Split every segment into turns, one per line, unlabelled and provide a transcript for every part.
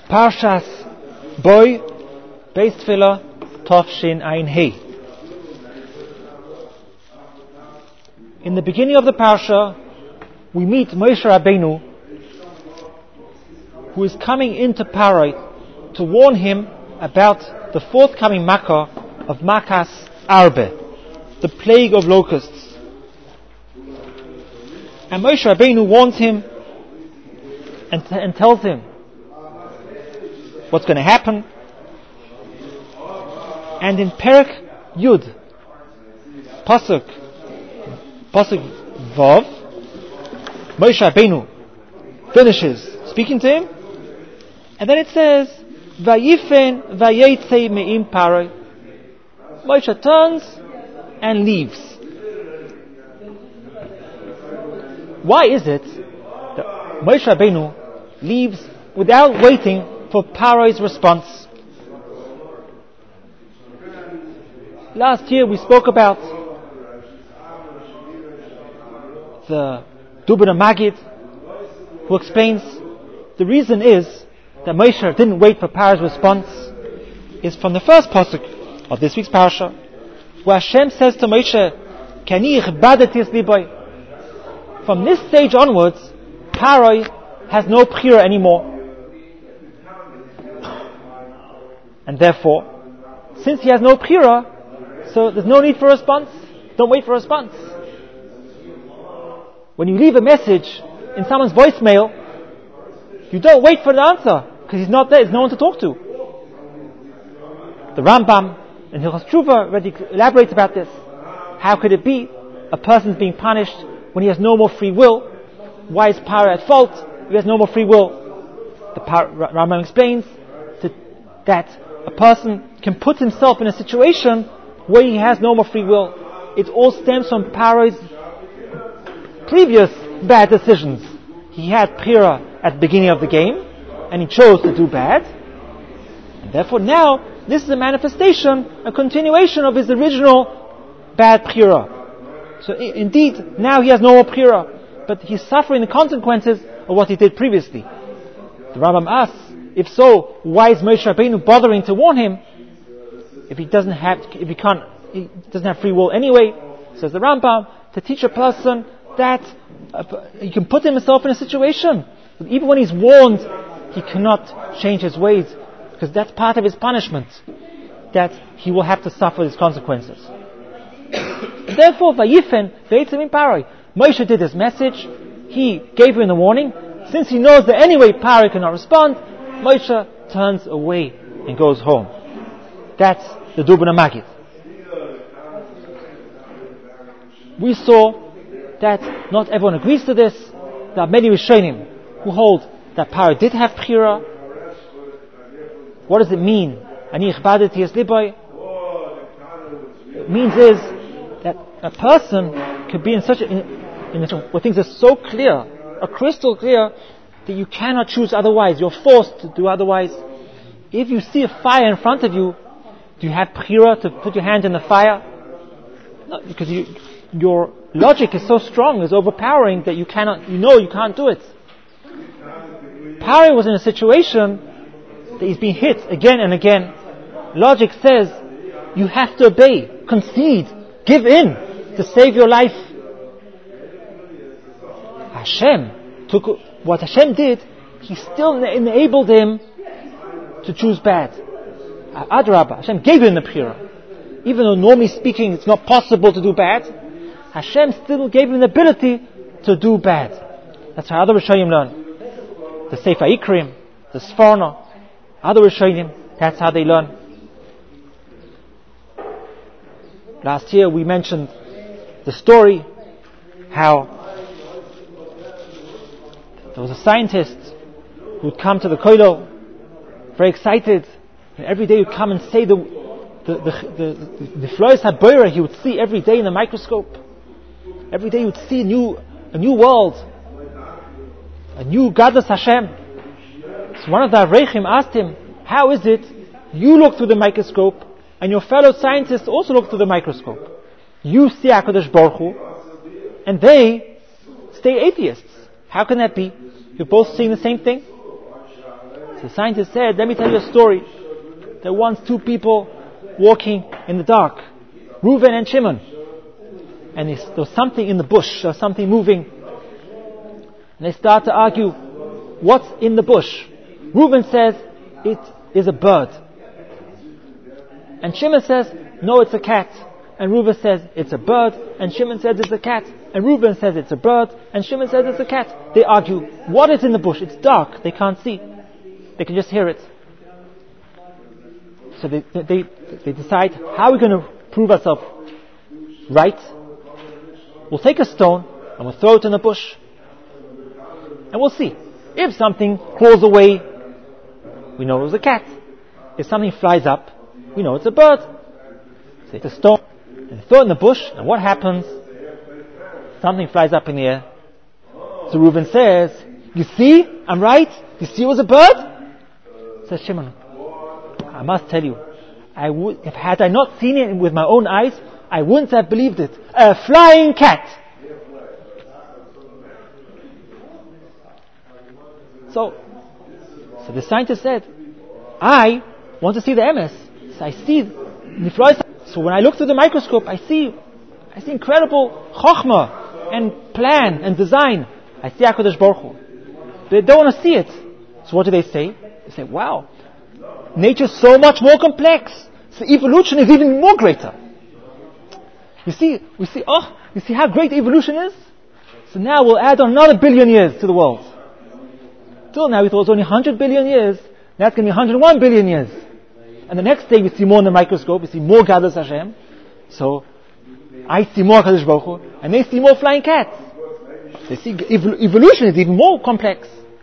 Parshas Boy, Beis Tefillah, Tovshin Ein Hei. In the beginning of the Parsha, we meet Moshe Rabbeinu, who is coming into Parai to warn him about the forthcoming Makkah of Makas Arbe, the plague of locusts. And Moshe Rabbeinu warns him and tells him what's going to happen. And in Perek Yud, Pasuk Vav, Moshe Rabbeinu finishes speaking to him, and then it says, Vayifen vayetze me'im Parai. Moshe turns and leaves. Why is it that Moshe Rabbeinu leaves without waiting for Parai's response? Last year we spoke about the Dubna Magid, who explains the reason is that Moshe didn't wait for Parai's response is from the first pasuk of this week's parasha, where Hashem says to Moshe, Kani ichbadeti es libai. From this stage onwards, Parai has no bchira anymore. And therefore, since he has no bchira, so there's no need for a response. Don't wait for a response. When you leave a message in someone's voicemail, you don't wait for the answer, because he's not there, there's no one to talk to. The Rambam in Hilchos Tshuva already elaborates about this. How could it be a person's being punished when he has no more free will? Why is Parai at fault if he has no more free will? The Rambam explains that a person can put himself in a situation where he has no more free will. It all stems from Parai's previous bad decisions. He had Bchira at the beginning of the game, and he chose to do bad. And therefore now, this is a manifestation, a continuation of his original bad Bchira. So indeed, now he has no more Bchira, but he's suffering the consequences of what he did previously. The Rambam asks, if so, why is Moshe Rabbeinu bothering to warn him if he doesn't have free will anyway? Says the Rambam, to teach a person that he can put himself in a situation that even when he's warned, he cannot change his ways, because that's part of his punishment, that he will have to suffer his consequences. Therefore, Vayifen vayetze me'im Parai. Moshe did his message. He gave him the warning. Since he knows that anyway Parai cannot respond, Moshe turns away and goes home. That's the Dubna Magid. We saw that not everyone agrees to this. There are many Rishonim who hold that Parai did have Bchira. What does it mean? Ani ichbadeti es libai. It means is that a person could be in such where things are so clear, are crystal clear, that you cannot choose otherwise. You're forced to do otherwise. If you see a fire in front of you, do you have bchira to put your hand in the fire? No, because your logic is so strong, is overpowering, that you can't do it. Parai was in a situation that he's being hit again and again. Logic says you have to obey, concede, give in to save your life. What Hashem did, He still enabled him to choose bad. Adrabah, Hashem gave him the bchira. Even though normally speaking it's not possible to do bad, Hashem still gave him the ability to do bad. That's how other Rishonim learn. The Sefer Ikrim, the Sforno, other Rishonim, that's how they learn. Last year we mentioned the story how there was a scientist who would come to the kollel, very excited, and every day he would come and say the Flois HaBoira he would see every day in the microscope. Every day he would see a new world, a new Gadlus Hashem. So one of the Avrechim asked him, how is it you look through the microscope and your fellow scientists also look through the microscope? You see HaKadosh Baruch Hu, and they stay atheists. How can that be? You're both seeing the same thing? So the scientist said, let me tell you a story. There were once two people walking in the dark, Reuven and Shimon. And there was something in the bush, there was something moving. And they start to argue, what's in the bush? Reuven says, it is a bird. And Shimon says, no, it's a cat. And Reuven says, it's a bird. And Shimon says, it's a cat. And Reuven says, it's a bird. And Shimon says, it's a cat. They argue, what is in the bush? It's dark. They can't see. They can just hear it. So they decide, how are we going to prove ourselves right? We'll take a stone and we'll throw it in the bush. And we'll see. If something crawls away, we know it was a cat. If something flies up, we know it's a bird. So it's a stone and throw it in the bush, and what happens? Something flies up in the air. So Reuven says, you see, I'm right? You see it was a bird? Says Shimon, I must tell you, if had I not seen it with my own eyes, I wouldn't have believed it. A flying cat! So the scientist said, I want to see the emes. So I see Niflois. So when I look through the microscope, I see incredible chokhmah and plan and design. I see HaKadosh Baruch Hu. They don't want to see it. So what do they say? They say, wow, nature's so much more complex. So evolution is even more greater. You see how great evolution is? So now we'll add on another billion years to the world. Till now we thought it was only 100 billion years. Now it's going to be 101 billion years. And the next day we see more in the microscope, we see more Gadol Hashem. So I see more HaKadosh Baruch Hu, and they see more flying cats. They see evolution is even more complex.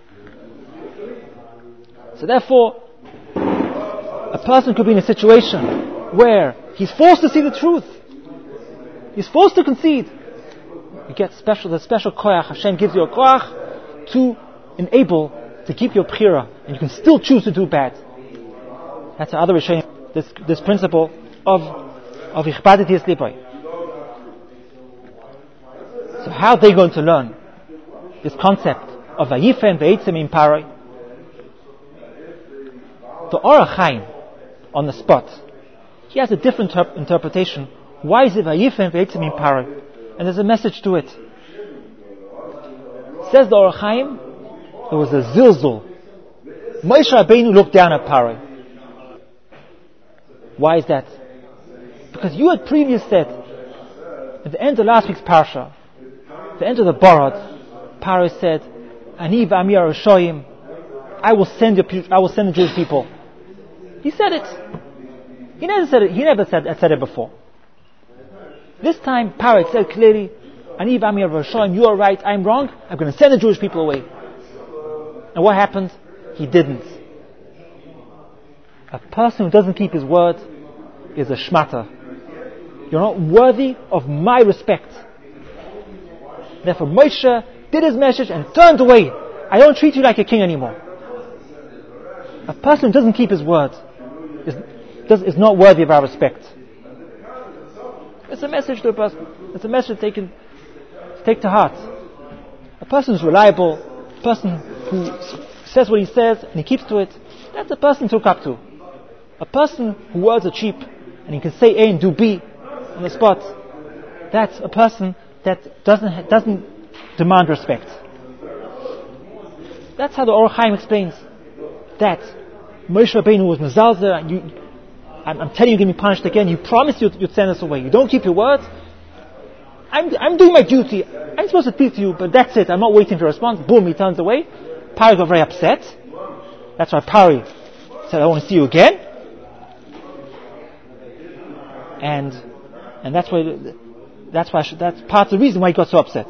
So therefore, a person could be in a situation where he's forced to see the truth. He's forced to concede. You get the special koyach. Hashem gives you a koyach to enable to keep your bchira, and you can still choose to do bad. That's the other Rishonim, this principle of ichbadati eslipai. So how are they going to learn this concept of vayifen ve'etzim im paroi? The Orach Chaim, on the spot, he has a different interpretation. Why is it vayifen ve'etzim im paroi? And there's a message to it. Says the Orach Chaim, there was a zilzul. Moshe Rabbeinu looked down at Paroi. Why is that? Because you had previously said, at the end of last week's parsha, at the end of the Barad, Paroi said, Ani v'ami Aroshoyim, I will send the Jewish people. He said it. He never said it before. This time, Paroi said clearly, Ani v'ami Aroshoyim, you are right, I'm wrong, I'm going to send the Jewish people away. And what happened? He didn't. A person who doesn't keep his word is a shmata. You're not worthy of my respect. Therefore Moshe did his message and turned away. I don't treat you like a king anymore. A person who doesn't keep his word is not worthy of our respect. It's a message to a person. It's a message to take to heart. A person who's reliable, a person who says what he says and he keeps to it, that's a person to look up to. A person whose words are cheap and he can say A and do B on the spot, that's a person that doesn't demand respect. That's how the Orach Chaim explains that Moshe Rabbeinu was mezalzel, and I'm telling you, you're going to be punished again. You promised you'd send us away. You don't keep your word. I'm doing my duty. I'm supposed to speak to you, but that's it. I'm not waiting for a response. Boom, he turns away. Paroi got very upset. That's why Paroi said, I want to see you again. And that's part of the reason why he got so upset.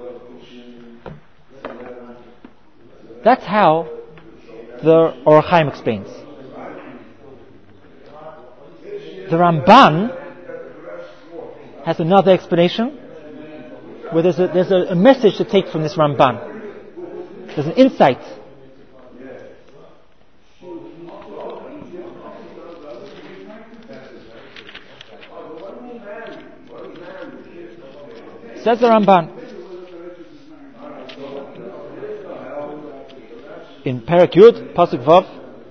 That's how the Orach Chaim explains. The Ramban has another explanation where there's a message to take from this Ramban. There's an insight. Says the Ramban, in Perek Yud, Pasuk Vav,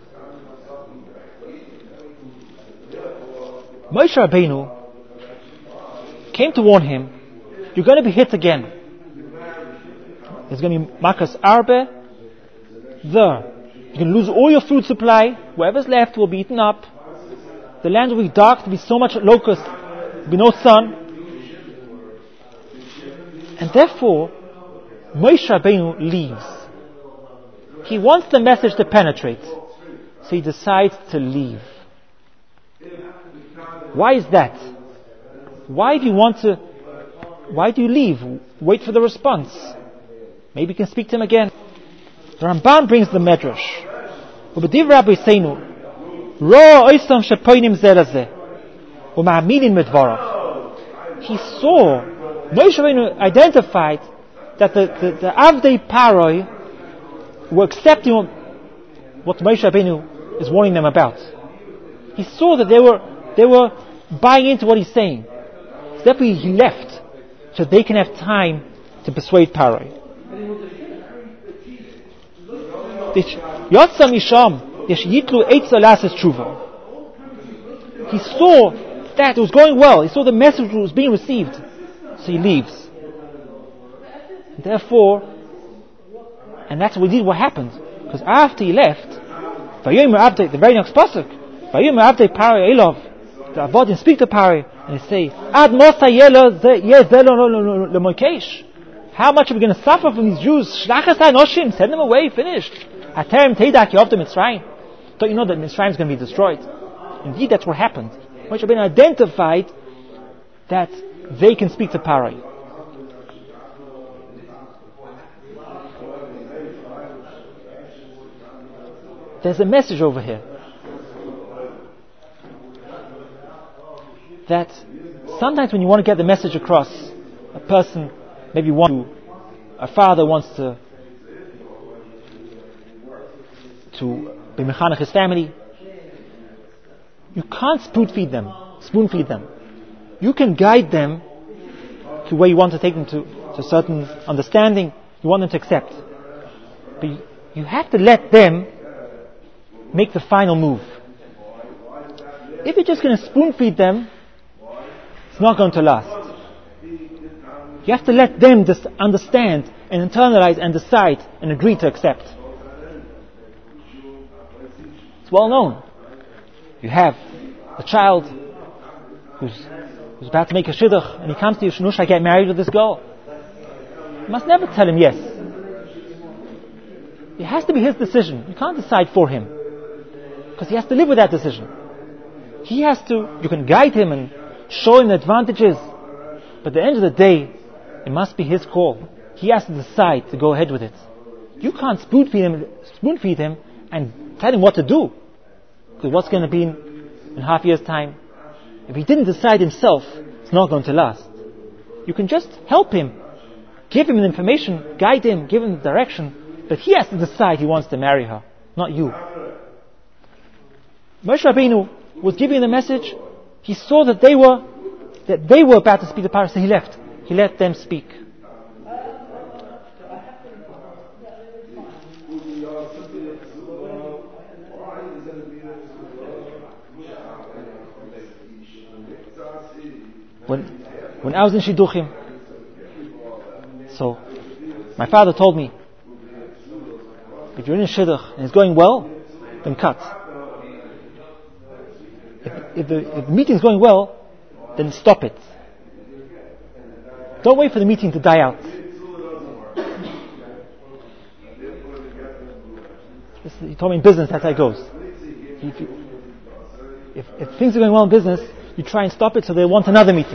Moshe Rabbeinu came to warn him, you're going to be hit again. There's going to be Makas Arbe there. You're going to lose all your food supply. Whatever's left will be eaten up. The land will be dark. There will be so much locust. There will be no sun. And therefore, Moshe Rabbeinu leaves. He wants the message to penetrate. So he decides to leave. Why is that? Why do you leave? Wait for the response. Maybe you can speak to him again. The Ramban brings the Medrash. Ubediv Rabbi Seinu, Ro oisam shepoinim zelazeh, u'ma'aminin medvarav. He saw, Moshe Rabbeinu identified that the Avdei Paroi were accepting what Moshe Rabbeinu is warning them about. He saw that they were buying into what he's saying. So therefore he left, so they can have time to persuade Paroi. He saw that it was going well. He saw the message was being received. So he leaves. Therefore, and that's what happened. Because after he left, the very next pasuk, the Avodim speak to Paroi and they say, Ad mosa how much are we going to suffer from these Jews? Send them away, finished. Don't you know that Mitzrayim is going to be destroyed? Indeed, that's what happened. Moshe Rabbeinu identified that they can speak to Paroi. There's a message over here that sometimes when you want to get the message across, a person, maybe a father wants to be mechanech his family. You can't spoon feed them. You can guide them to where you want to take them to a certain understanding you want them to accept. But you have to let them make the final move. If you're just going to spoon feed them, it's not going to last. You have to let them just understand and internalize and decide and agree to accept. It's well known. You have a child who's about to make a shidduch and he comes to you, Shnush, I get married with this girl. You must never tell him yes. It has to be his decision. You can't decide for him. Because he has to live with that decision. You can guide him and show him the advantages. But at the end of the day, it must be his call. He has to decide to go ahead with it. You can't spoon feed him and tell him what to do. Because what's going to be in half a year's time? If he didn't decide himself, it's not going to last. You can just help him. Give him the information, guide him, give him the direction. But he has to decide he wants to marry her, not you. Moshe Rabbeinu was giving the message. He saw that they were about to speak to Paroi, so he left. He let them speak. When I was in Shidduchim, so my father told me, if you're in a shidduch and it's going well, then cut. If the meeting is going well, then stop it. Don't wait for the meeting to die out. He told me in business that's how it goes. If things are going well in business, you try and stop it so they want another meeting.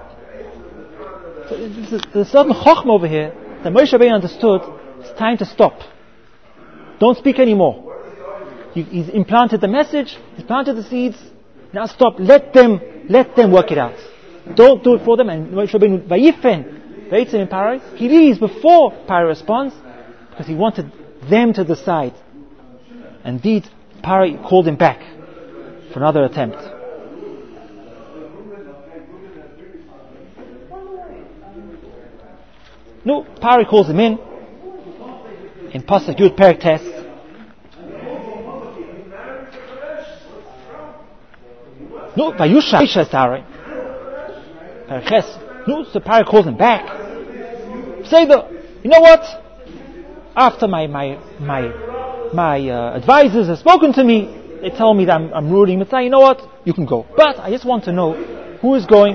So there's a certain chokhmah over here that Moshe Rabbeinu understood. It's time to stop. Don't speak anymore. He's implanted the message. He's planted the seeds. Now stop. Let them work it out. Don't do it for them. And Moshe Rabbeinu vayifen in Paroi. He leaves before Paroi responds because he wanted them to decide. Indeed, Paroi called him back for another attempt. No, Paroi calls him in Pasuk Yud Perek Tes. No, Vayusha Sarai. No, so Parah calls him back. Say you know what? After my advisors have spoken to me, they tell me that I'm ruling Mitzvah. You know what? You can go. But I just want to know who is going.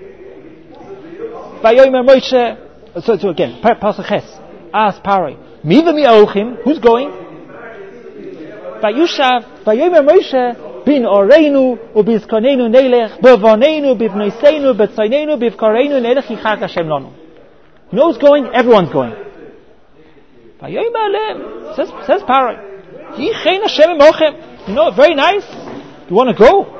Vayomer Moshe. So again, Pasuk Ches. Ask Parah. Mi v'mi aochim. Who's going? Vayushav. Vayomer Moshe. Bin oreinu ubizkonenu nelech bevonenu bivnoiseinu betzaynenu bivkarenu nelech yichak Hashem lanu. You know who's going? Everyone's going. Vayomer alem. Says Parah. Yichein Hashem imochem. You know, very nice. You want to go?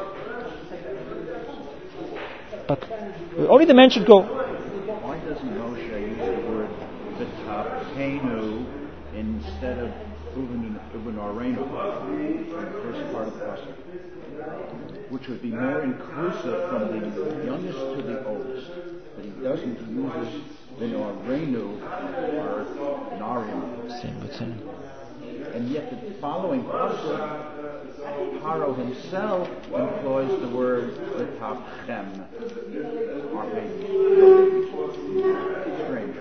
But only the men should go.
Why doesn't Moshe use the word v'tapenu instead of uven arenu, the first part of the pasuk, which would be more inclusive from the youngest to the oldest? But he doesn't use v'no arenu or narim. And yet the following pasuk, Paro himself employs the word v'tapchem. Aren't we? Strange.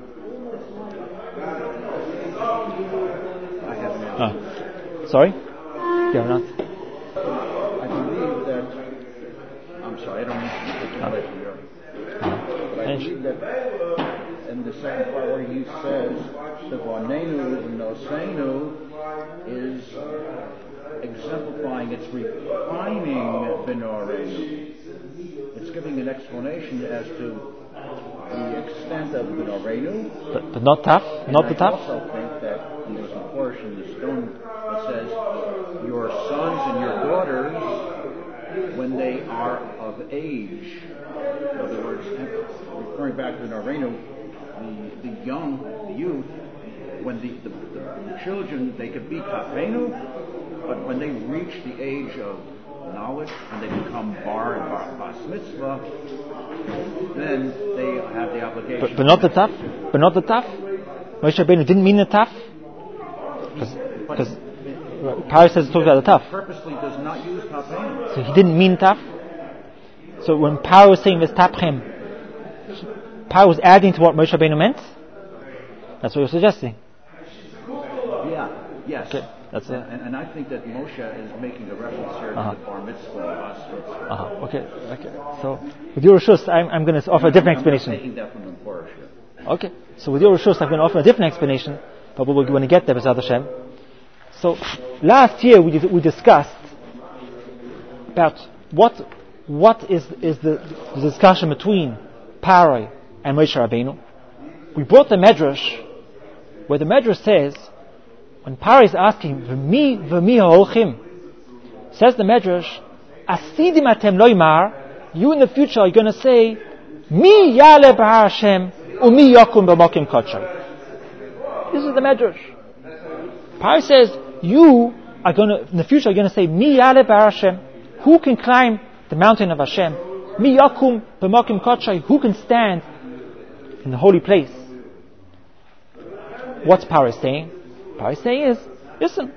I have an answer.
Sorry? Yeah, not.
I believe that. I'm sorry, I don't mean to take you away from your. But I believe that in the second part where he says the vanenu v'nosenu is exemplifying, it's refining B'norenu. It's giving an explanation as to the extent of B'norenu.
But not tough? Not the tough?
I also think that there's a portion in the stone that says, your sons and your daughters, when they are of age, in other words, referring back to B'norenu, the young, the youth, when the children, they could be Kafenu, but when they reach the age of knowledge and they become bar and bas mitzvah, then they have the obligation.
But not the tough? But not the tough? Moshe Rabbeinu didn't mean the tough? Because Parah says it's talking about the tough.
Purposely does not use Kafenu.
So he didn't mean tough? So when Parah was saying this tapchem, Parah was adding to what Moshe Rabbeinu meant? That's what you're suggesting.
Yeah, yes.
Okay. That's it.
And I think that Moshe is making a reference here to the bar mitzvah.
Okay. So with your reshus, I'm going to offer a different explanation.
I'm taking that from the Porush here.
Okay. So with your reshus, I'm going to offer a different explanation, but we're going to get there, B'ezrat Hashem. So last year we discussed about what is the discussion between Parah and Moshe Rabbeinu. We brought the Medrash, where the Medrash says, when Parah is asking, V'mi ha'olchim, says the Medrash, Asidim atem loymar, you in the future are going to say, Mi yale b'har Hashem, u'mi yakum b'mokim kodshay. This is the Medrash. Parah says, you are going to, in the future, are going to say, Mi yale b'har Hashem, who can climb the mountain of Hashem? Mi yakum b'mokim kodshay, who can stand in the holy place? What's Parah saying? Parah saying is, listen,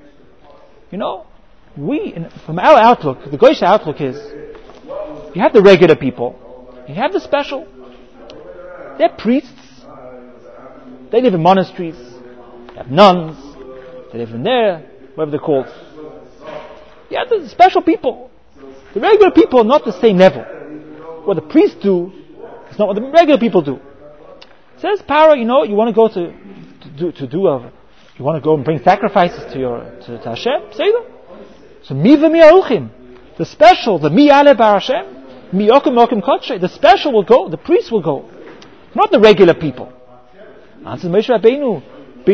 from our outlook, the Goyish outlook is, you have the regular people, you have the special. They're priests, they live in monasteries, they have nuns, they live in there, whatever they're called. You have the special people. The regular people are not the same level. What the priests do is not what the regular people do. Says Parah, you want to go you want to go and bring sacrifices to Hashem? Say them. So mi v'mi ha'olchim, the special, the mi ale bar Hashem, mi yokum mokim kodshay, the special will go, the priests will go, not the regular people. Answers Moshe Rabbeinu,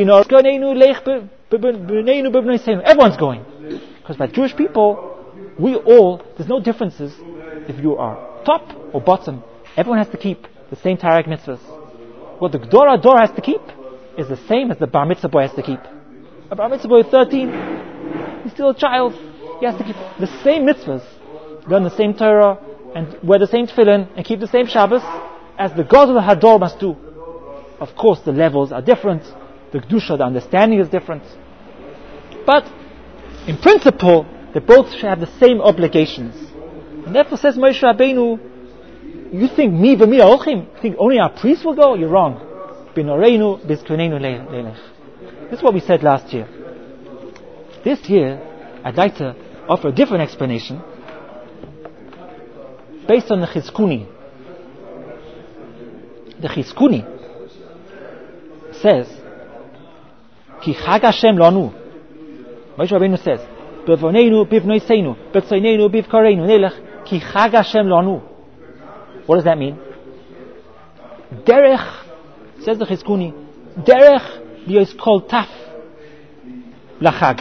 everyone's going, because by Jewish people, there's no differences if you are top or bottom. Everyone has to keep the same Torah mitzvahs. What the Gedorah Dor has to keep is the same as the Bar Mitzvah boy has to keep. A Bar Mitzvah boy is 13, he's still a child, he has to keep the same mitzvahs, learn the same Torah, and wear the same tefillin, and keep the same Shabbos, as the God of the Hador must do. Of course, the levels are different, the Kedusha, the understanding is different. But, in principle, they both should have the same obligations. And therefore says Moshe Rabbeinu, you think me v'mi ha'olchim? You think only our priests will go? You're wrong. B'noreinu b'zkeneinu leilech. This is what we said last year. This year, I'd like to offer a different explanation based on the Chizkuni. The Chizkuni says, Ki Chag Hashem lanu. Moshe Rabbeinu says, B'voneinu b'vnoiseinu, b'tzoineinu b'vkareinu, nelech Ki Chag Hashem lanu. What does that mean? Derech, says the Chizkuni, Derech is called Taf Lachag.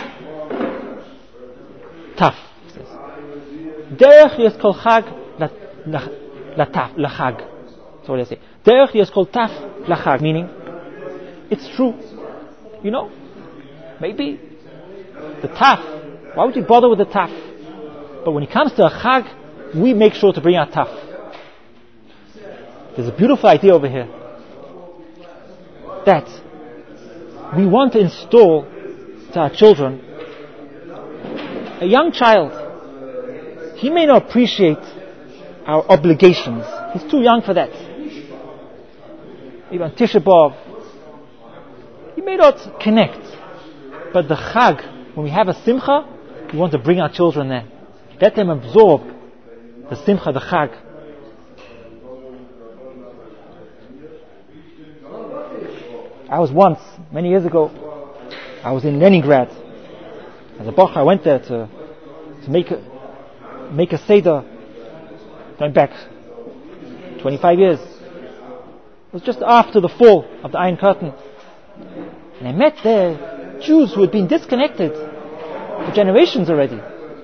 Taf, says. Derech is called Chag Lataf Lachag. That's what they say. Derech is called Taf Lachag, meaning it's true. You know, maybe the Taf. Why would you bother with the Taf? But when it comes to a Chag, we make sure to bring our Taf. There's a beautiful idea over here that we want to install to our children. A young child, he may not appreciate our obligations. He's too young for that. Even Tisha B'Av, he may not connect. But the Chag, when we have a Simcha, we want to bring our children there. Let them absorb the Simcha, the Chag. I was once, many years ago, I was in Leningrad. As a Bach, I went there to make a Seder, going back 25 years. It was just after the fall of the Iron Curtain. And I met there Jews who had been disconnected for generations already.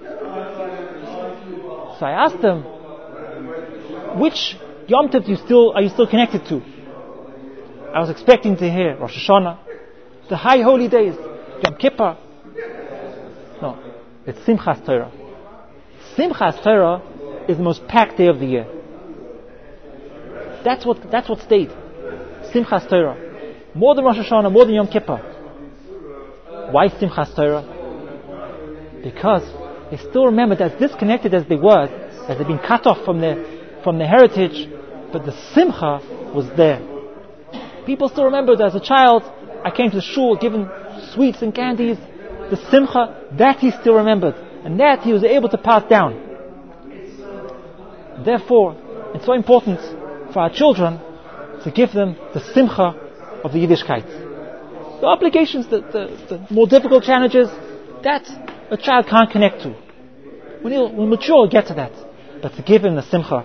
So I asked them, which Yom Tov are you still connected to? I was expecting to hear Rosh Hashanah, the high holy days, Yom Kippur. No, it's Simchas Torah. Simchas Torah is the most packed day of the year. That's what stayed. Simchas Torah. More than Rosh Hashanah, more than Yom Kippur. Why Simchas Torah? Because they still remembered, as disconnected as they were, as they'd been cut off from their heritage, but the Simcha was there. People still remember that as a child, I came to the shul given sweets and candies. The Simcha, that he still remembered. And that he was able to pass down. Therefore, it's so important for our children to give them the Simcha of the Yiddishkeit. The obligations, the more difficult challenges, that a child can't connect to. When he'll mature, he'll get to that. But to give him the Simcha.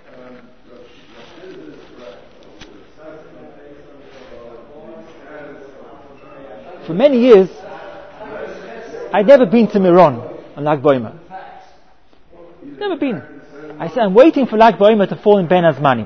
For many years, I'd never been to Miron on Lag BaOmer. Never been. I said, I'm waiting for Lag BaOmer to fall in Ben Azmanim.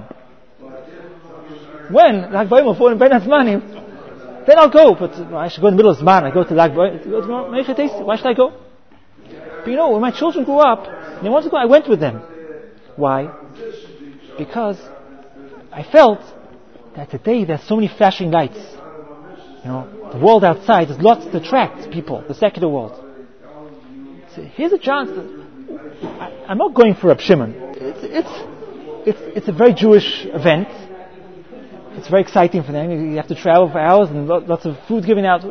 When Lag BaOmer will fall in Ben Azmanim, then I'll go. But I should go in the middle of Zman. I go to Lag BaOmer. Why should I go? But you know, when my children grew up, they wanted to go, I went with them. Why? Because I felt that today there's so many flashing lights. You know, the world outside, there's lots to attract people, the secular world. So here's a chance. I'm not going for Reb Shimon. It's a very Jewish event. It's very exciting for them. You have to travel for hours and lots of food given out.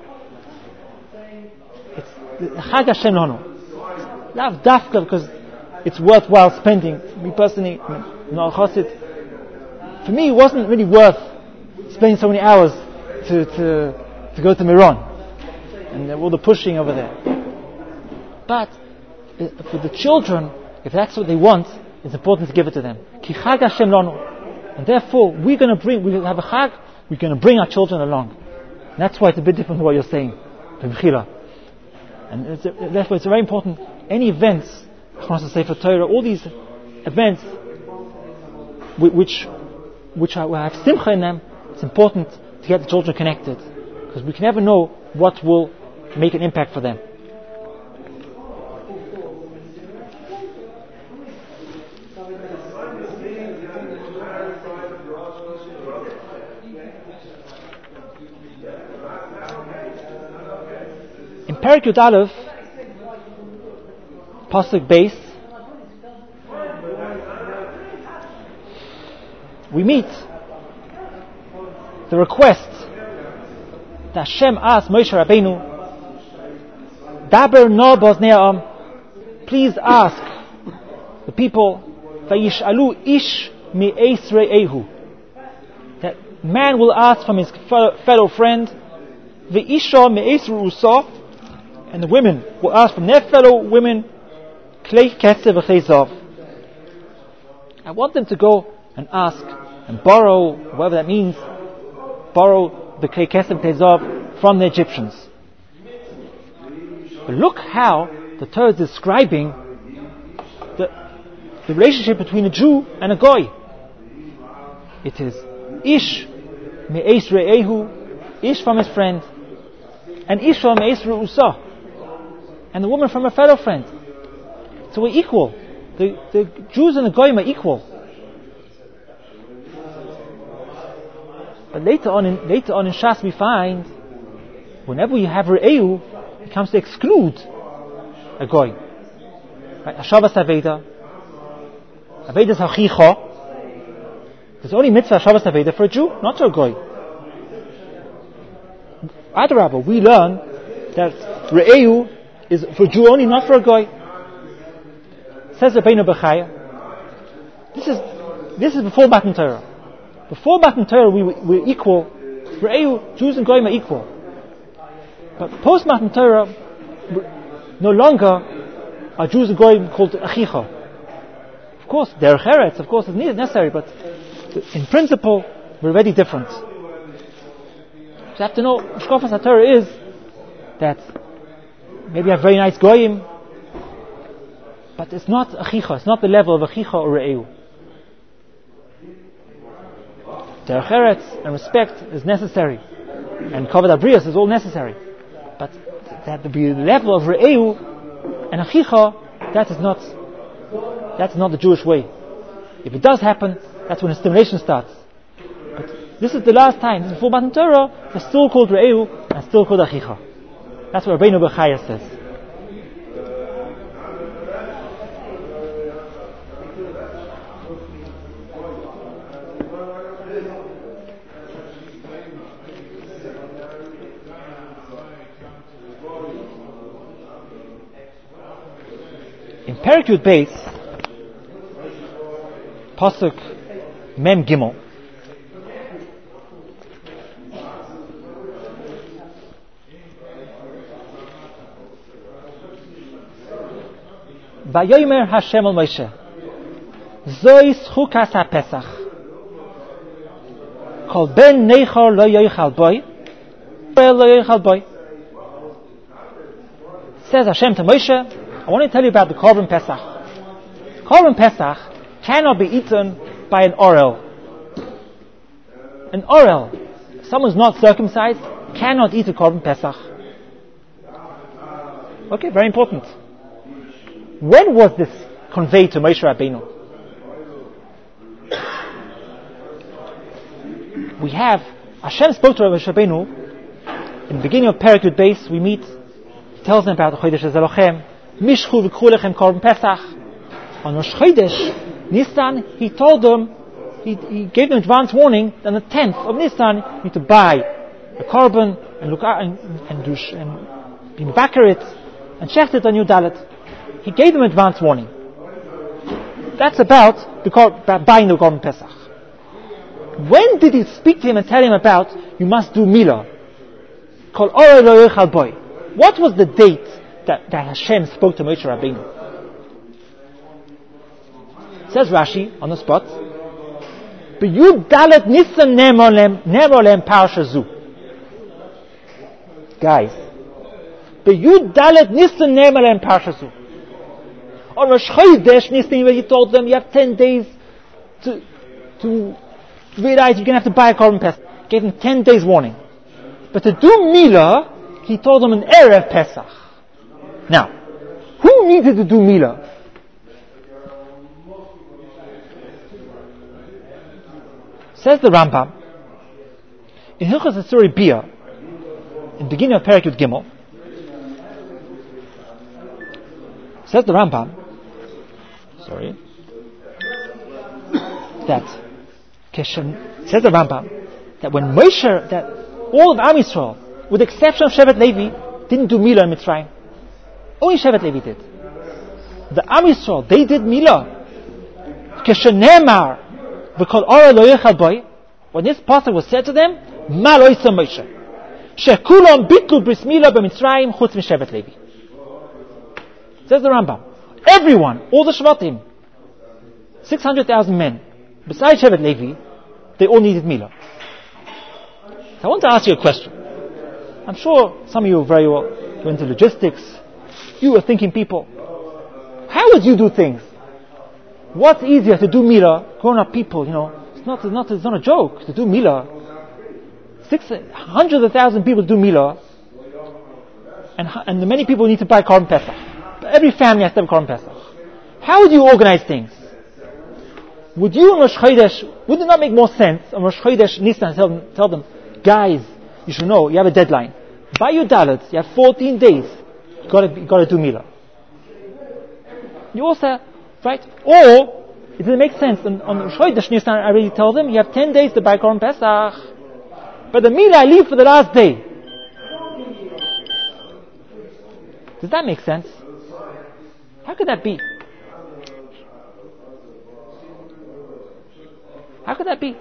It's Chag Hashem Lanu. Lav dafka, because it's worthwhile spending. Me personally, I'm not a chassid. For me, it wasn't really worth spending so many hours to go to Miron and all the pushing over there. But for the children, if that's what they want, it's important to give it to them. Ki Chag Hashem Lanu. And therefore, we'll have a Chag, we're going to bring our children along. And that's why it's a bit different from what you're saying. And therefore it's very important. Any events, Sefer Torah, all these events which have Simcha in them, it's important to get the children connected. Because we can never know what will make an impact for them. In Perek Yud Aleph, Pasuk Beis, we meet the request that Hashem asked Moshe Rabbeinu, Daber no bozneam, please ask the people, Vayish'alu ish mi'es re'ehu, that man will ask from his fellow friend, V'isha mi'es ru'usa, and the women will ask from their fellow women, Klei kesef v'klei zav. I want them to go and ask and borrow, whatever that means, borrow the Klei kesef v'klei zav from the Egyptians. But look how the Torah is describing the relationship between a Jew and a Goy. It is Ish me'es re'ehu, Ish from his friend, and Isha me'es re'usa, and the woman from her fellow friend. So we're equal. The Jews and the Goyim are equal. But later on in Shas we find, whenever you have re'ehu, it comes to exclude a Goy. Right? Hashavas Aveda. Aveda is hachicha. There's only mitzvah Hashavas Aveda for a Jew, not for a Goy. Adarabah, we learn that re'ehu is for a Jew only, not for a Goy. Says Rabbeinu Bechaya, this is before Matan Torah. Before Matan Torah, we're equal. Re'ehu, Jews and Goyim are equal. But post Matan Torah, no longer are Jews and Goyim called achicha. Of course, derech eretz, of course, is necessary, but in principle, we're already different. So you have to know, Shkofas HaTorah is that maybe you have very nice Goyim, but it's not achicha, it's not the level of achicha or re'ehu. Derech eretz and respect is necessary, and kavod abrius is all necessary. But that to be the level of re'ehu and achicha, that's not the Jewish way. If it does happen, that's when assimilation starts. But this is the last time. This is before Matan Torah. They're still called re'ehu and still called achicha. That's what Rabbeinu Bechaya says. In Perek Yud Beis, Pasuk Mem Gimel, Vayomer Hashem al Moshe, Zoi Chukas HaPesach, Kol Ben Neichor Lo Yoichal Boi, Lo Yoichal Boi. Says Hashem to Moshe, I want to tell you about the Korban Pesach. Korban Pesach cannot be eaten by an orel. An orel, someone who's not circumcised, cannot eat a Korban Pesach. Okay, very important. When was this conveyed to Moshe Rabbeinu? We have, Hashem spoke to Moshe Rabbeinu, in the beginning of Perek Yud Beis, we meet, he tells them about the Chodesh Zelochem, Mishchu v'kru lechem Korban Pesach. On Rosh Chodesh Nisan, he told them, he gave them advance warning that on the 10th of Nisan, you need to buy a korban and look out and be mevakar it and shecht it on your dalet. He gave them advance warning. That's about buying the Korban Pesach. When did he speak to him and tell him about you must do milah? Kol orei lo yochal boi. What was the date that Hashem spoke to Moshe Rabbeinu? Says Rashi on the spot, B'yud dalet nisan nerolem parasha zu. Guys, B'yud dalet nisan nerolem parasha zu. On Rosh Chodesh Nisan, where he told them you have 10 days to realize you're going to have to buy a Korban Pesach. Gave them 10 days warning. But to do milah, he told them an Erev Pesach. Now, who needed to do milah? Says the Rambam in Hilchos Asuri Bia, in the beginning of Perek Yud Gimel. Says the Rambam, that Says the Rambam, that when Moshe, that all of Am Yisrael, with the exception of Shevet Levi, didn't do Milah in Mitzrayim. Only Shevet Levi did. The Am Yisrael, they did Milah. Keshenemar, v'kol ora lo yechal boi, when this pasuk was said to them, Ma lo yisa Moshe. Shekulam bitlu bris Milah b'Mitzrayim chutz m'Shevet Levi. Says the Rambam, everyone, all the Shvatim, 600,000 men, besides Shevet Levi, they all needed Milah. So I want to ask you a question. I'm sure some of you are very well into logistics. You are thinking people. How would you do things? What's easier to do Milah? Grown-up people, it's not a joke to do Milah. Hundreds of thousands of people do Milah, and the many people need to buy Korban Pesach. Every family has to have Korban Pesach. How would you organize things? Would you on Rosh Chodesh, would it not make more sense on Rosh Chodesh Nisan tell them, guys, you should know, you have a deadline. Buy your dalets, you have 14 days. You got to do Milah. You also, right? Or it doesn't make sense on Rosh Chodesh Nisan. I already tell them you have 10 days to buy Korban Pesach, but the Milah I leave for the last day. Does that make sense? How could that be? How could that be?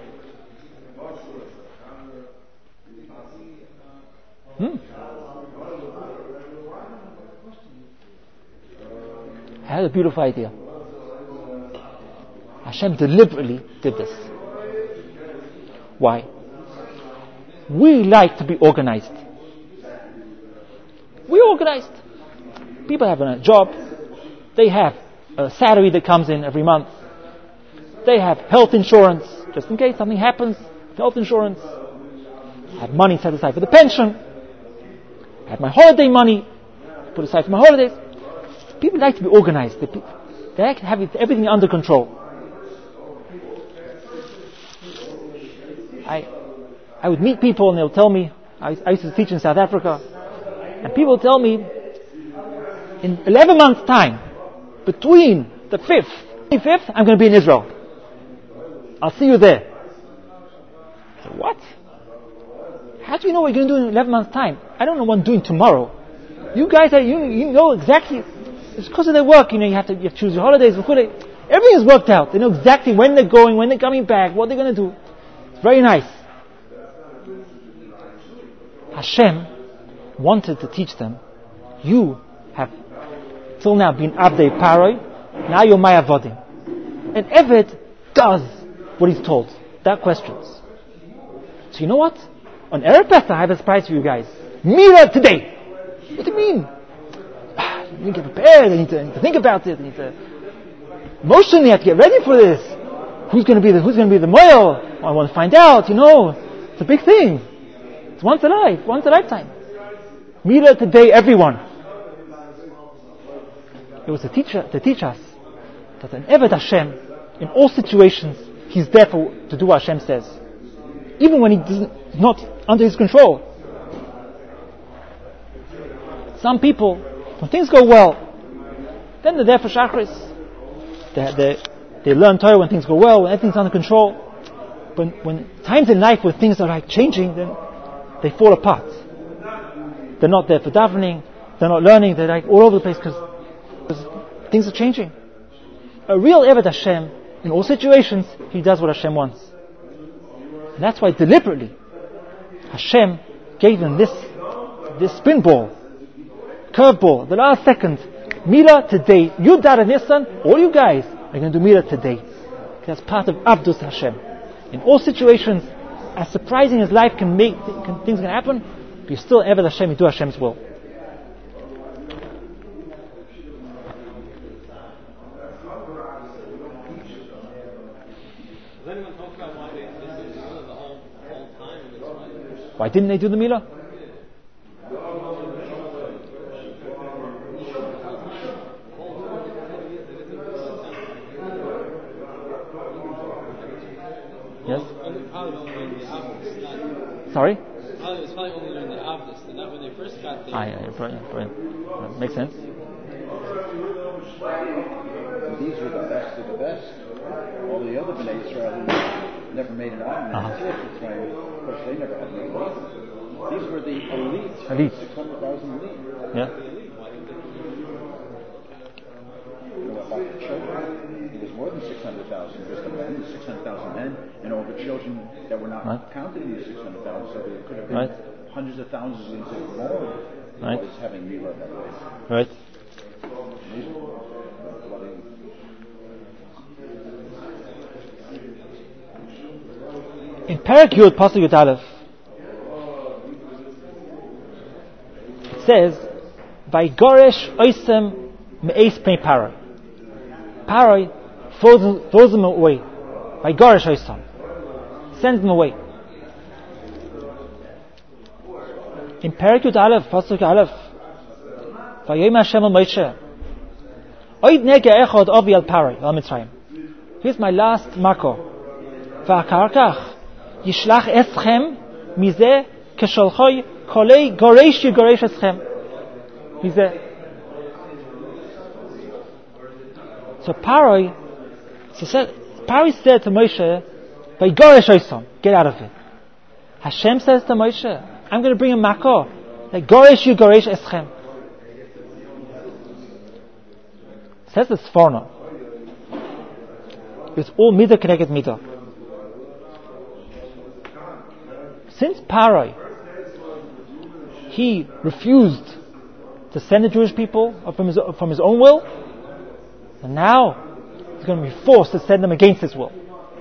I had a beautiful idea. Hashem deliberately did this. Why? We like to be organized. We're organized. People have a job. They have a salary that comes in every month. They have health insurance, just in case something happens. Health insurance. I have money set aside for the pension. I have my holiday money put aside for my holidays. People like to be organized. They like to have everything under control. I would meet people and they'll tell me, I used to teach in South Africa, and people tell me, in 11 months' time, between the 5th and 25th, I'm going to be in Israel. I'll see you there. I said, what? How do you know what you're going to do in 11 months' time? I don't know what I'm doing tomorrow. You guys, you know exactly. It's because of their work. You have to choose your holidays. Everything is worked out. They know exactly when they're going, when they're coming back, what they're going to do. It's very nice. Hashem wanted to teach them, you have till now been Abdei Paroi, now you're my Avodim. And Eved does what he's told. That questions. So you know what? On Erev Pesach, I have a surprise for you guys. Milah today. What do you mean? You need to get prepared. I need to think about it. I need to emotionally have to get ready for this. Who's going to be the moil? I want to find out. It's a big thing. It's once a lifetime. Milah today, everyone. It was to teach us that an Eved Hashem, in all situations, he's there to do what Hashem says, even when he's not under his control. Some people, when things go well, then they're there for Shachris. They learn Torah when things go well, when everything's under control. But when times in life where things are changing, then they fall apart. They're not there for davening. They're not learning. They're all over the place because things are changing. A real Eved Hashem, in all situations, he does what Hashem wants. And that's why deliberately Hashem gave him this spin ball, curveball, the last second. Milah today. Yudar and Nisan, all you guys are going to do Milah today. That's part of Abdus Hashem. In all situations, as surprising as life can make, things can happen, but you still Eved Hashem, you do Hashem's will. Why didn't they do the Milah? Yes? Sorry?
It was probably only during the Avdus, and not when they first got there.
Brilliant. Makes sense.
These were the best of the best. All the other Bnei Israel never made it on. Of course, they never had an elite. These were the elite. 600,000 elite.
Yeah.
About the children, it was more than 600,000. It was the men, the 600,000 men, and all the children that were not counted in these 600,000. So there could have been hundreds of thousands of more. Was having Mila that way.
Right. In Perek Yud, Pasuk Yud Aleph, it says, "Vaygoresh oisem me'es pnei Paroi." Paroi throws them away. Vaygoresh oisem, sends them away. In Perek Yud Aleph, Pasuk Aleph, "Vayom Hashem al Moshe, oid nege echad avi al Paroi al Mitzrayim." Here's my last mako. Va'akar kach Yishlach eschem mizeh kesholchoi kolei goresh yigoresh eschem mizeh. So Paroi said to Moshe, "Vaygoresh oisam, get out of it." Hashem says to Moshe, "I'm going to bring a makor, like goresh yigoresh eschem." Says the Sforno, it's all midah connected midah. Since Paroi, he refused to send the Jewish people from his own will, and now he's going to be forced to send them against his will.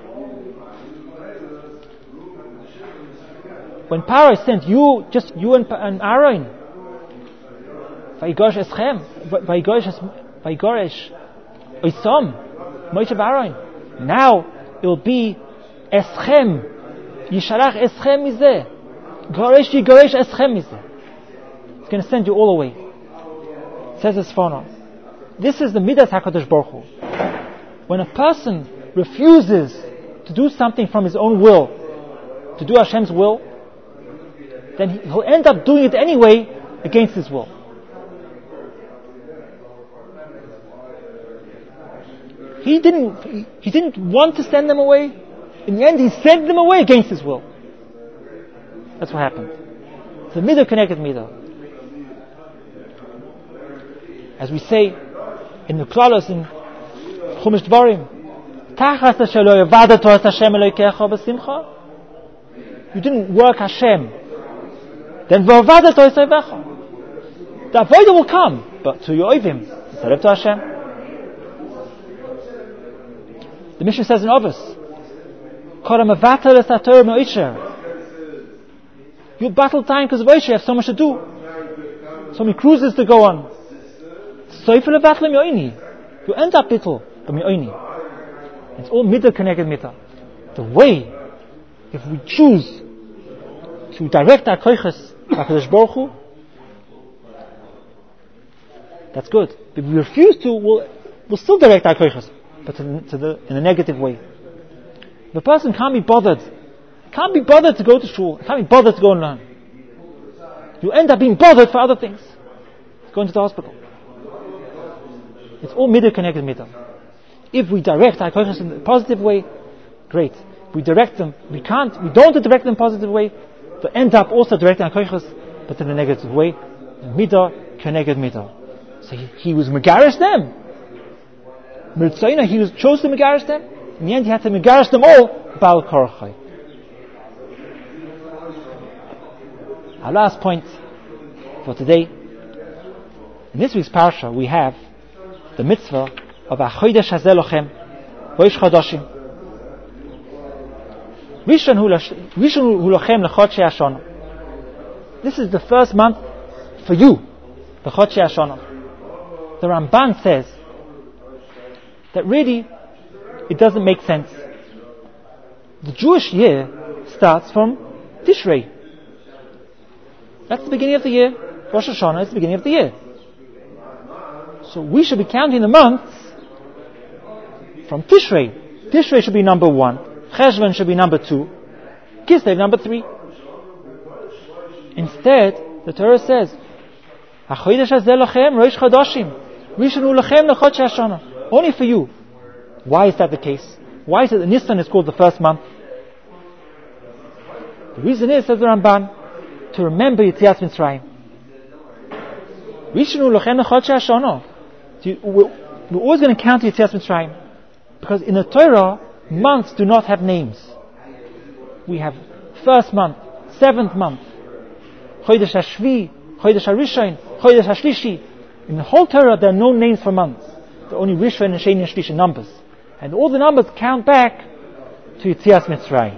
When Paroi sent you and Aaron, Vayigoresh eschem, Vayigoresh oisam, Moshe Aaron. Now it will be eschem. Yisharach eschem mizeh. Goresh yigoresh eschem mizeh. It's going to send you all away. Says the Sforno. This is the Midas HaKadosh Baruch Hu. When a person refuses to do something from his own will, to do Hashem's will, then he'll end up doing it anyway against his will. He didn't want to send them away. In the end, he sent them away against his will. That's what happened. It's a midah connected midah. As we say in the Klalos in Chumash Dvarim, you didn't work Hashem. Then the avodah will come, but to your oivim instead of to Hashem. The Mishnah says in Avos, you battle time because of Oisha, you have so much to do, so many cruises to go on. You end up bittul, but it's all midah connected midah. The way, if we choose to direct our koiches HaKadosh Baruch Hu, that's good. If we refuse to, we'll still direct our koiches, but in a negative way. The person can't be bothered to go to shul, can't be bothered to go and learn. You end up being bothered for other things, going to the hospital. It's all midah connected midah. If we direct our koiches in a positive way, great. We direct them. We don't direct them in a positive way, but end up also directing our koiches, but in a negative way. Midah connected midah. So he was megarish them. Mirtzayna, he chose to megarish them. In the end, he had to megarish them all. Bal korachai. Our last point for today. In this week's parsha, we have the mitzvah of Achodesh Hazeh Lochem, Rosh Chodashim. Rishon hu lochem lechodshei Hashana. This is the first month for you, the Chodshei Hashana. The Ramban says that really it doesn't make sense. The Jewish year starts from Tishrei. That's the beginning of the year. Rosh Hashanah is the beginning of the year. So we should be counting the months from Tishrei. Tishrei should be number 1. Cheshvan should be number 2. Kislev number 3. Instead, the Torah says, Achodesh hazeh lochem rosh chodashim, rishon hu lochem lechodshei Hashana. Only for you. Why is that the case? Why is it that Nisan is called the first month The reason is, says the Ramban, to remember Yetzias Mitzrayim. We're always going to count Yetzias Mitzrayim, because in the Torah, months do not have names. We have first month, seventh month, Chodesh HaShvi, Chodesh HaRishon, Chodesh HaShlishi. In the whole Torah, there are no names for months. There are only Rishon and Sheni and Shlishi numbers. And all the numbers count back to Yetzias Mitzrayim.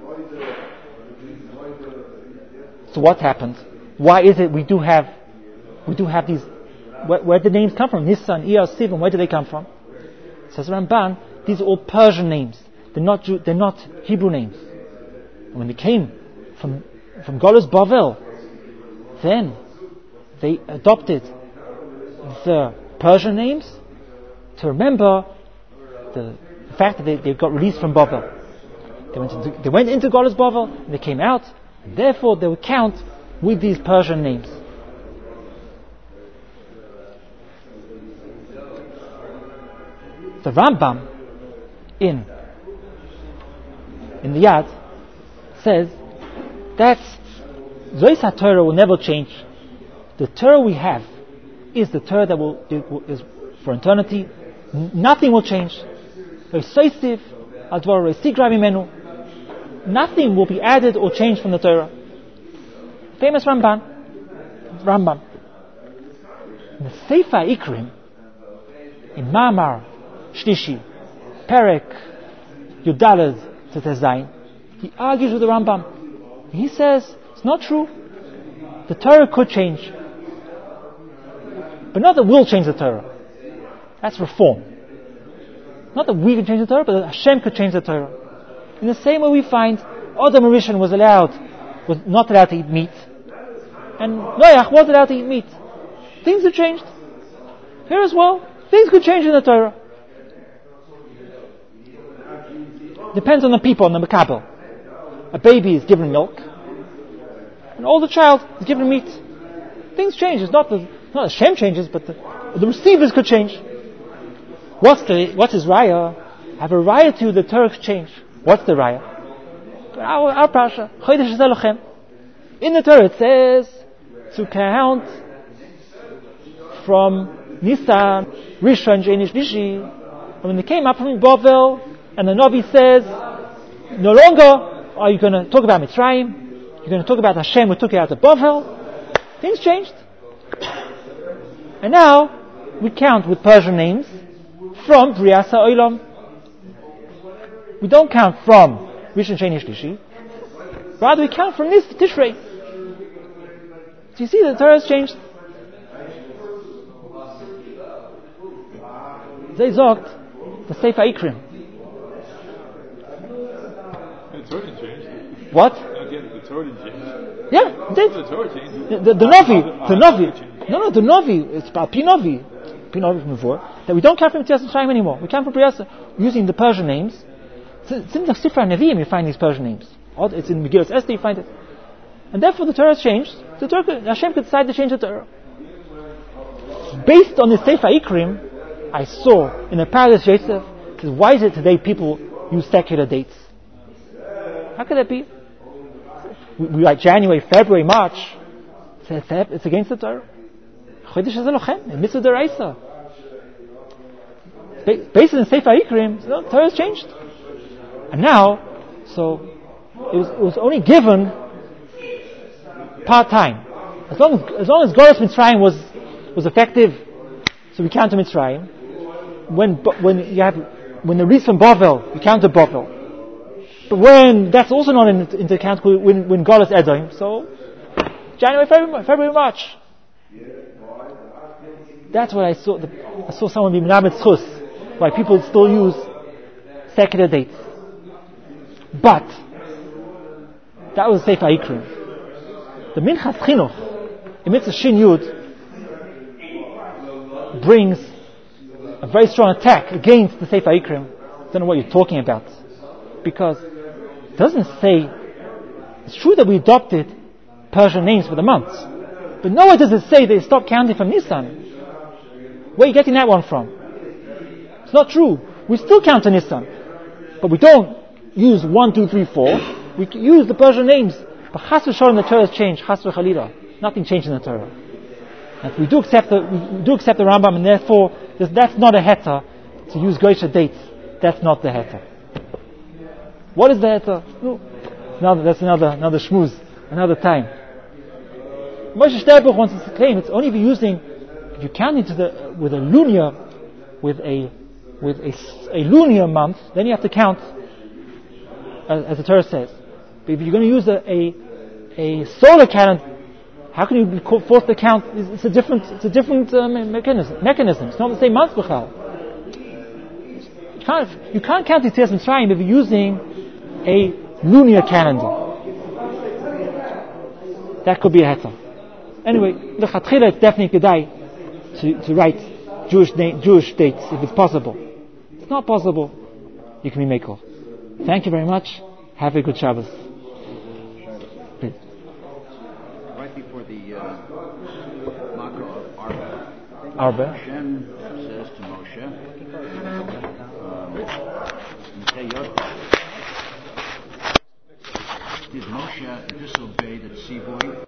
So what happens? Why is it we do have these? Where did the names come from? Nisan, Iyar, Sivan. Where do they come from? Says Ramban. These are all Persian names. They're not Hebrew names. And when they came from Golus Bavel, then they adopted the Persian names to remember the fact that they got released from Bavel. They went into Golus Bavel and they came out. And therefore, they would count with these Persian names. The Rambam in the Yad says that Zois HaTorah will never change. The Torah we have is the Torah that is for eternity. Nothing will change. Nothing will be added or changed from the Torah. Famous Rambam. In the Sefer Ikrim, in Ma'amar Shlishi, Perek Yudalad Tezayin, he argues with the Rambam. He says it's not true. The Torah could change, but not that we'll change the Torah. That's reform. Not that we can change the Torah, but that Hashem could change the Torah. In the same way we find Adam Rishon was not allowed to eat meat, and Noach was allowed to eat meat. Things have changed. Here as well, things could change in the Torah. Depends on the people, on the Makabel. A baby is given milk, an older child is given meat. Things change. It's not Hashem changes, but the receivers could change. What's his raya? I have a raya to the Torah could change. What's the raya? Our parasha, Chodesh Elochem. In the Torah it says to count from Nisan, Rishon, Sheni, Shlishi. And when they came up from Bavel, and the Navi says, no longer are you going to talk about Mitzrayim, you're going to talk about Hashem who took you out of Bavel. Things changed. And now we count with Persian names from Brias HaOlam. We don't count from Rishon, Sheni, Shlishi. Rather, we count from this Tishrei. Do you see the Torah has changed? They zogt the Sefer Ikrim.
The Torah didn't change.
What?
Again, the Torah didn't change.
Yeah, it did.
The Torah changed.
The Navi. No, the Navi. It's about Pinavi from before. That we don't count from Yetzias Mitzrayim anymore. We count from Briasa using the Persian names. It's in the Sifra Nevi'im you find these Persian names. It's in Megillas Esther you find it. And therefore the Torah has changed. Hashem could decide to change the Torah. Based on the Sefer Ikrim, I saw in the Parashas Yosef, says, why is it today people use secular dates? How could that be? We like January, February, March. It's against the Torah. Chodesh Elochem, a mitzvah d'oraisa. Based on the Sefer Ikrim, the Torah has changed. And now, so it was only given part-time. As long as Golus Mitzrayim was effective, so we count to Mitzrayim. When the release from Bavel, we count to Bavel. But when that's also not into account when Golus Edom, so January, February, March. That's what I saw. I saw someone be Menamet Chus, why people still use secular dates. But that was Sefer Ikrim. The Minchas Chinuch, in Mitzvah Shin Yud, brings a very strong attack against the Sefer Ikrim. I don't know what you're talking about, because it doesn't say. It's true that we adopted Persian names for the months, but nowhere does it say they stopped counting from Nisan. Where are you getting that one from? It's not true. We still count to Nisan, but we don't use 1, 2, 3, 4. We can use the Persian names, but Chas v'Shalom, the Torah has changed. Chas v'Chalila, nothing changed in the Torah. And we do accept the Rambam, and therefore that's not a heter to use Goisha dates. That's not the heter. What is the heter? No. That's another shmooze, another time. Moshe Shterbuch wants to claim it's only if you count into with a lunar month, then you have to count as the Torah says. But if you're going to use a solar calendar, how can you be forced to count? It's a different mechanism. It's not the same month, B'chal. You can't count Yetzias Mitzrayim if you're using a lunar calendar. That could be a heter. Anyway, l'chatchila it's definitely kedai to write Jewish dates if it's possible. If it's not possible, you can be mekel. Thank you very much. Have a good Shabbos.
Right before the Makar of
Arba.
Hashem says to Moshe, did Moshe disobey the tzivui